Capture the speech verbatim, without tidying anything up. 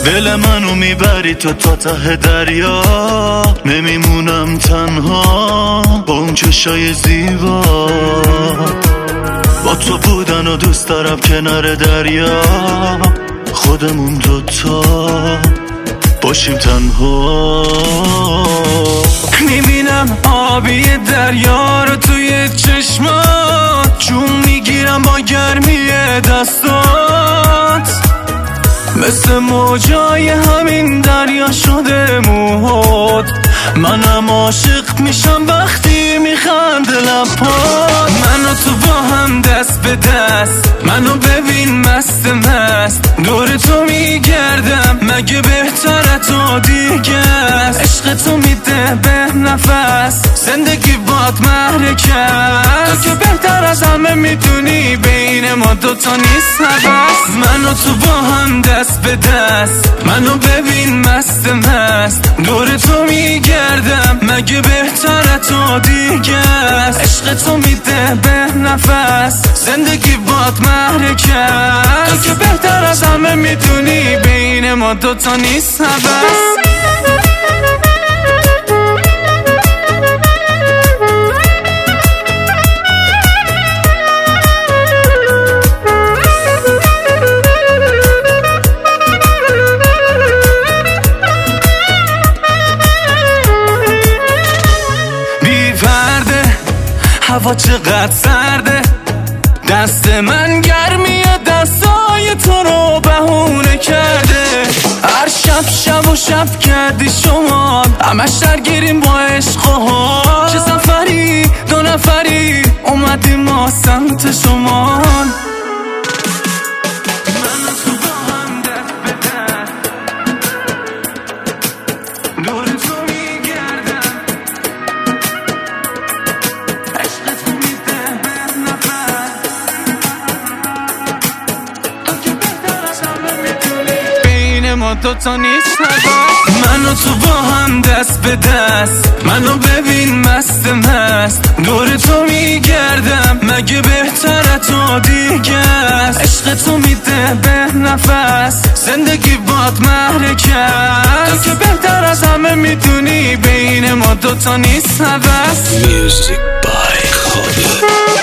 دل منو میبری تو تا ته دریا، نمیمونم تنها با اون چشای زیبا. با تو بودن و دوست دارم کنار دریا، خودمون دوتا باشیم تنها. میبینم آبی دریا رو توی چشمات، جون میگیرم با گرمی دستات. مثل موجای همین دریا شده موهات، منم عاشق میشم وقتی میخنده لبات. منو تو با هم دست به دست، منو ببین مست مست، دور تو میگردم مگه بهتره تو دیگه است. عشق تو میده به نفس، زندگی باد محرکه است. تو که بهتر از همه میدونی بین ما دوتا نیست هوس. منو تو با هم دست به دست، منو ببین مست مست، دور تو میگردم مگه بهتره تو دیگه است. عشق تو میده به نفس، زندگی باد محرکه است. تو که بهتر از همه میدونی بین ما دوتا نیست هوس. هوا چقدر سرده، دست من گرمیه دستای تو رو بهونه کرده. هر شب شب و شب کردی شما، همش درگیریم با عشق و حال. چه سفری دو نفری اومدیم ما سمت شما. ما دوتا نیست هوا. منو تو با هم دست به دست، منو ببین مست مست، دور تو میگردم مگه بهتره تو دیگه است. عشق تو میده به نفس، زندگی باد محرکه است. تو که بهتر از همه میدونی بین ما دوتا نیست هوس. Music by خالد.